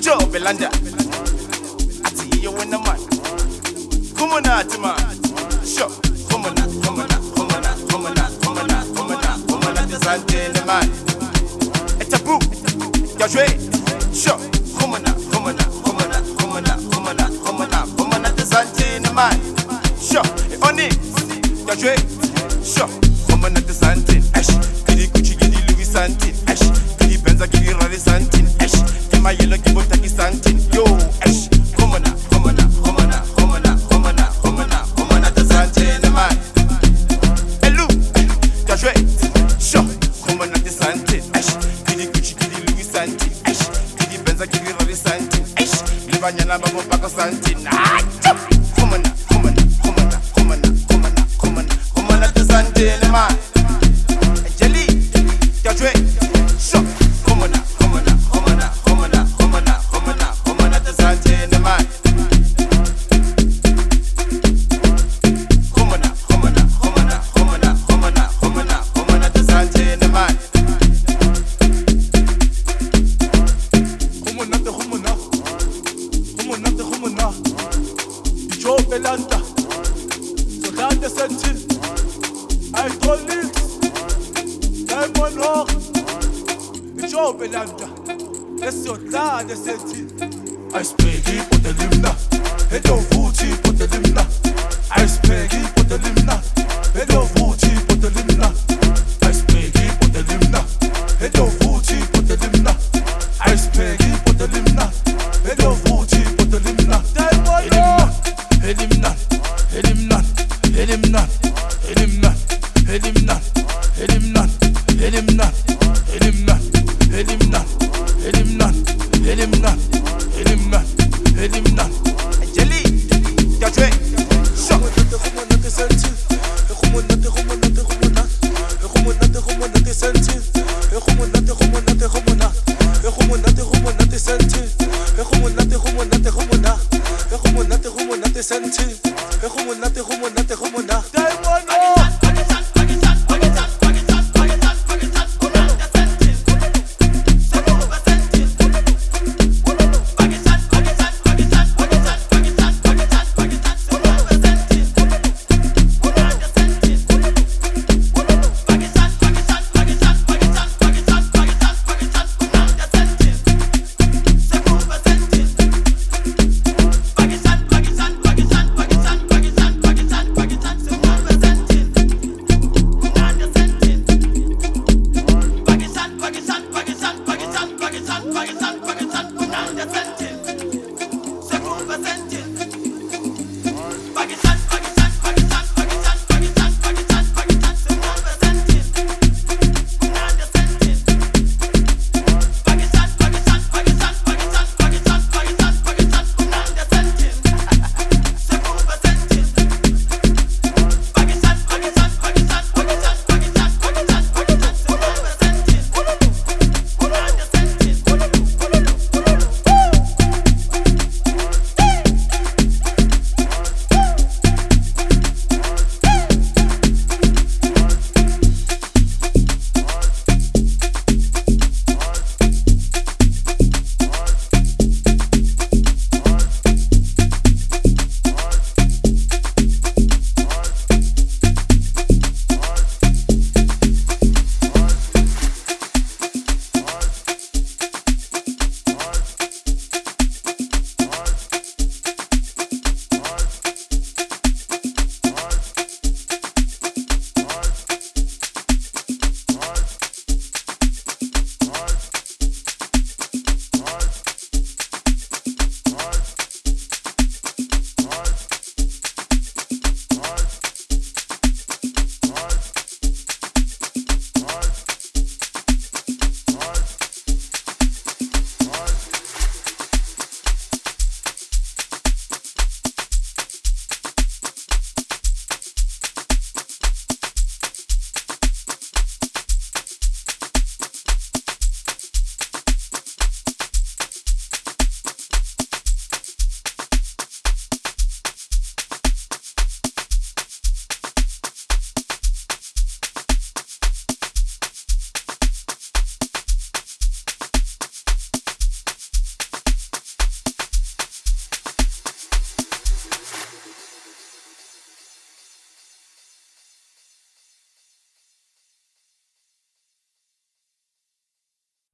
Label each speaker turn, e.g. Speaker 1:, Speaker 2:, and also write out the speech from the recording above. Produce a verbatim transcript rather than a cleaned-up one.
Speaker 1: Joe Belanda. I see you in the man. Come on out, man. Sure. Come on out, come on out, come on out, come on out, come on out, come on out, come on out, the Sunday, the man. It's a boo. You're straight. Sure. Come on out, come on out, come on out, come on out, come on out, come on out, come on out, the Sunday, the man. Sure. On it. You're straight. Sure. Come on out, the Sunday. Ash. Giddy Gucci, giddy Louis Santin. Ash. Giddy Benza, giddy Rari Santin. Ash. Give my yellow, give what taki Santin. Yo. Ash. Come on out, come on out, come on out, come on out, come on out, come on out, come on out, the Sunday, the man. Hello. You're straight. Sure. Come on out, the Santin. Ash. Giddy Gucci, giddy Louis Santin. Ash. Giddy Benza, giddy Rari Santin. Ash. Livanyana, babo, bako Santin. Ah, chop. Come on out, come on out, come on out, come on out, come on out, come on out, come on out, the Sunday, the man. Jelly. You're straight. Sure. Come on out, come on out, come on out, come on out, come on out, come on out, come on out, the Sunday, the man. Come on out, come on out, come on out, come on out, come on out, come on out, come on out, the Sunday, the man.
Speaker 2: Come on out, come on out, come on out, come on out. Joe Belanda, so that the sentence. I told it. I'm on rock. Joe Belanda, that's your dad, the sentence. I speak it for the limna. Hello, Fuji for the limna. I speak it for the limna. Hello, Fuji for the limna. I speak it for the limna. Hello, Fuji for the limna. I speak it for the limna. Hello, Fuji for the limna. Elimnan, elimnan, elimnan, elimnan, elimnan, elimnan, elimnan, elimnan, elimnan, elimnan, elimnan, elimnan, elimnan.
Speaker 1: Jelly. You're straight. Sure.
Speaker 2: Senti, e come nate come